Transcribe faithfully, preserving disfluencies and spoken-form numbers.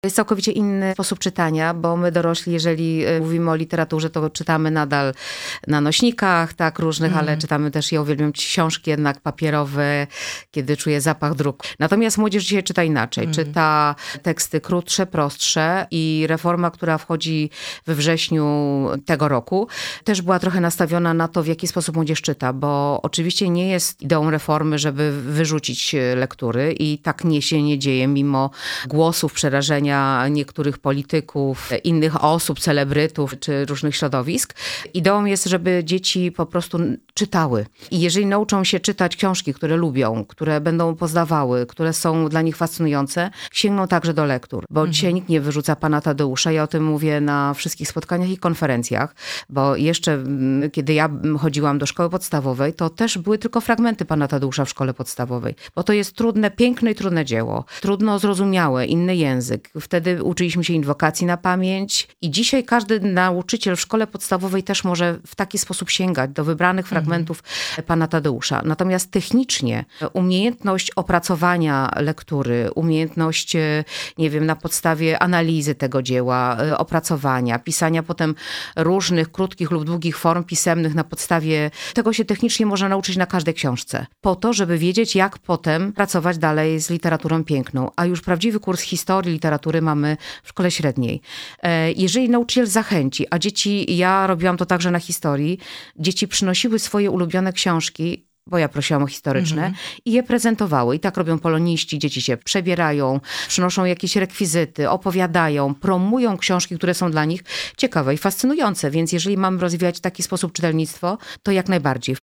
Jest całkowicie inny sposób czytania, bo my dorośli, jeżeli y, mówimy o literaturze, to czytamy nadal na nośnikach, tak, różnych, ale Mhm. czytamy też, ja uwielbiam książki jednak papierowe, kiedy czuję zapach druku. Natomiast młodzież dzisiaj czyta inaczej. Mhm. Czyta teksty krótsze, prostsze i reforma, która wchodzi we wrześniu tego roku, też była trochę nastawiona na to, w jaki sposób młodzież czyta, bo oczywiście nie jest ideą reformy, żeby wyrzucić lektury i tak nie się nie dzieje, mimo głosów przerażenia niektórych polityków, innych osób, celebrytów czy różnych środowisk. Ideą jest, żeby dzieci po prostu czytały. I jeżeli nauczą się czytać książki, które lubią, które będą poznawały, które są dla nich fascynujące, sięgną także do lektur. Bo Mhm. dzisiaj nikt nie wyrzuca pana Tadeusza. Ja o tym mówię na wszystkich spotkaniach i konferencjach, bo jeszcze mm, kiedy ja chodziłam do szkoły podstawowej, to też były tylko fragmenty pana Tadeusza w szkole podstawowej. Bo to jest trudne, piękne i trudne dzieło. Trudno zrozumiałe, inny język. Wtedy uczyliśmy się inwokacji na pamięć i dzisiaj każdy nauczyciel w szkole podstawowej też może w taki sposób sięgać do wybranych fragmentów pana Tadeusza. Natomiast technicznie umiejętność opracowania lektury, umiejętność, e, nie wiem, na podstawie analizy tego dzieła, e, opracowania, pisania potem różnych krótkich lub długich form pisemnych na podstawie tego się technicznie można nauczyć na każdej książce. Po to, żeby wiedzieć, jak potem pracować dalej z literaturą piękną. A już prawdziwy kurs historii literatury mamy w szkole średniej. E, Jeżeli nauczyciel zachęci, a dzieci, ja robiłam to także na historii, dzieci przynosiły swoje ulubione książki, bo ja prosiłam o historyczne, Mhm. i je prezentowały. I tak robią poloniści, dzieci się przebierają, przynoszą jakieś rekwizyty, opowiadają, promują książki, które są dla nich ciekawe i fascynujące. Więc jeżeli mamy rozwijać w taki sposób czytelnictwo, to jak najbardziej.